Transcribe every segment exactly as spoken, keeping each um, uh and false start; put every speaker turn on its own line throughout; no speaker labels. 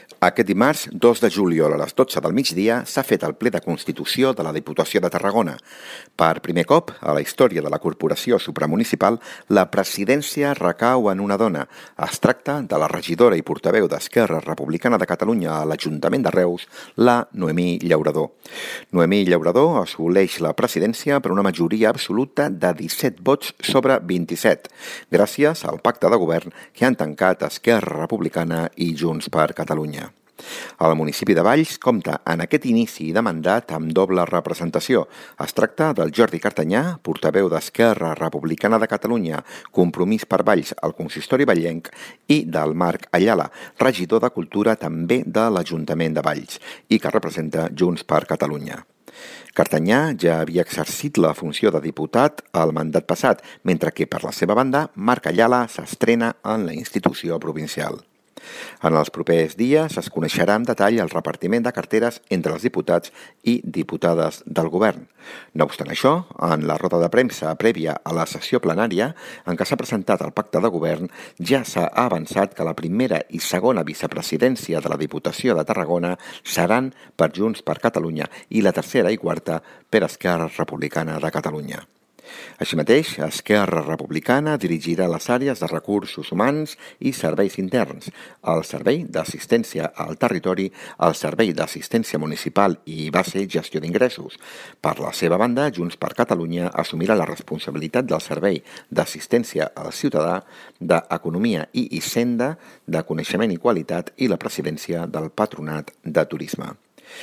Aquest dimarts, dos de juliol a les dotze del migdia, s'ha fet el ple de Constitució de la Diputació de Tarragona. Per primer cop, a la història de la Corporació Supramunicipal, la presidència recau en una dona. Es tracta de la regidora i portaveu d'Esquerra Republicana de Catalunya a l'Ajuntament de Reus, la Noemí Llaurador. Noemí Llaurador assoleix la presidència per una majoria absoluta de disset vots sobre vint-i-set, gràcies al pacte de govern que han tancat Esquerra Republicana i Junts per Catalunya. El municipi de Valls compta en aquest inici de mandat amb doble representació. Es tracta del Jordi Cartanyà, portaveu d'Esquerra Republicana de Catalunya, Compromís per Valls al consistori vallenc, i del Marc Ayala, regidor de Cultura també de l'Ajuntament de Valls i que representa Junts per Catalunya. Cartanyà ja havia exercit la funció de diputat al mandat passat, mentre que, per la seva banda, Marc Ayala s'estrena en la institució provincial. En els propers dies es coneixerà en detall el repartiment de carteres entre els diputats i diputades del govern. No obstant això, en la roda de premsa prèvia a la sessió plenària en què s'ha presentat el pacte de govern, ja s'ha avançat que la primera i segona vicepresidència de la Diputació de Tarragona seran per Junts per Catalunya i la tercera i quarta per Esquerra Republicana de Catalunya. Així mateix, Esquerra Republicana dirigirà les àrees de recursos humans i serveis interns, el Servei d'Assistència al Territori, el Servei d'Assistència Municipal i Base Gestió d'Ingressos. Per la seva banda, Junts per Catalunya assumirà la responsabilitat del Servei d'Assistència al Ciutadà, d'Economia i Hisenda, de Coneixement i Qualitat i la presidència del Patronat de Turisme.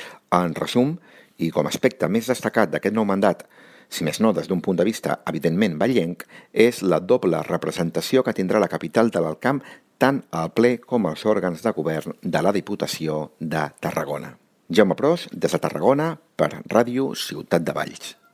En resum, i com a aspecte més destacat d'aquest nou mandat, si més no des d'un punt de vista evidentment vallenc, és la doble representació que tindrà la capital de l'Alt Camp tant al ple com als òrgans de govern de la Diputació de Tarragona. Jaume Pros, des de Tarragona, per Ràdio Ciutat de Valls.